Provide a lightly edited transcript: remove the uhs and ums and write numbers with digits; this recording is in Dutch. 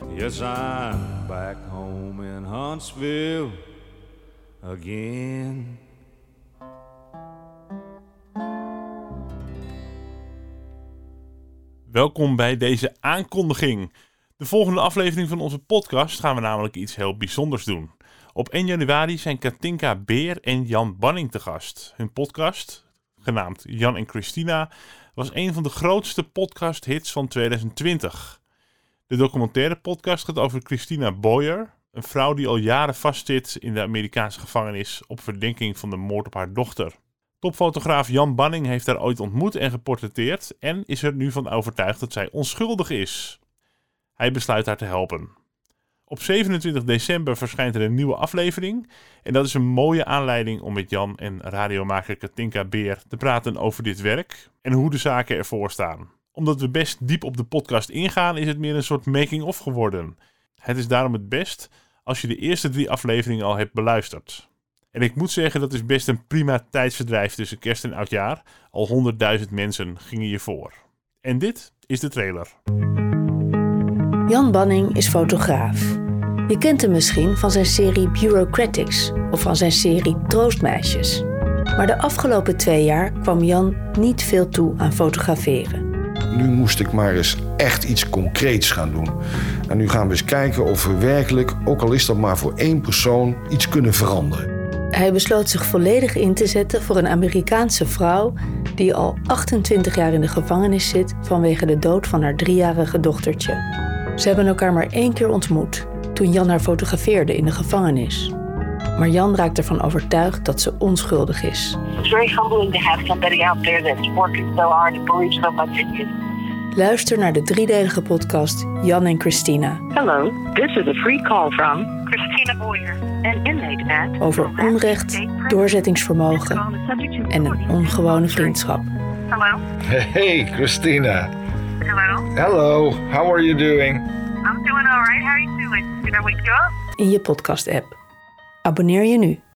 Yes, I'm back home in Huntsville again. Welkom bij deze aankondiging. De volgende aflevering van onze podcast gaan we namelijk iets heel bijzonders doen. Op 1 januari zijn Katinka Beer en Jan Banning te gast. Hun podcast, genaamd Jan en Christina, was een van de grootste podcasthits van 2020. De documentaire podcast gaat over Christina Boyer, een vrouw die al jaren vastzit in de Amerikaanse gevangenis op verdenking van de moord op haar dochter. Topfotograaf Jan Banning heeft haar ooit ontmoet en geportretteerd en is er nu van overtuigd dat zij onschuldig is. Hij besluit haar te helpen. Op 27 december verschijnt er een nieuwe aflevering en dat is een mooie aanleiding om met Jan en radiomaker Katinka Beer te praten over dit werk en hoe de zaken ervoor staan. Omdat we best diep op de podcast ingaan, is het meer een soort making-of geworden. Het is daarom het best als je de eerste 3 afleveringen al hebt beluisterd. En ik moet zeggen, dat is best een prima tijdsverdrijf tussen kerst en oudjaar. Al 100.000 mensen gingen hiervoor. En dit is de trailer. Jan Banning is fotograaf. Je kent hem misschien van zijn serie Bureaucratics of van zijn serie Troostmeisjes. Maar de afgelopen 2 jaar kwam Jan niet veel toe aan fotograferen. Nu moest ik maar eens echt iets concreets gaan doen. En nu gaan we eens kijken of we werkelijk, ook al is dat maar voor 1 persoon, iets kunnen veranderen. Hij besloot zich volledig in te zetten voor een Amerikaanse vrouw die al 28 jaar in de gevangenis zit vanwege de dood van haar 3-jarige dochtertje. Ze hebben elkaar maar 1 keer ontmoet, toen Jan haar fotografeerde in de gevangenis. Maar Jan raakt ervan overtuigd dat ze onschuldig is. It's very humbling to have somebody out there that's working so hard and believes so much in you. Luister naar de 3-delige podcast Jan en Christina. Hello, this is a free call from Christina Boyer, an inmate at... Over onrecht, doorzettingsvermogen en een ongewone vriendschap. Hello? Hey, Christina. Hello? Hello, how are you doing? I'm doing all right. How are you doing? Did I wake you up? In je podcast-app. Abonneer je nu.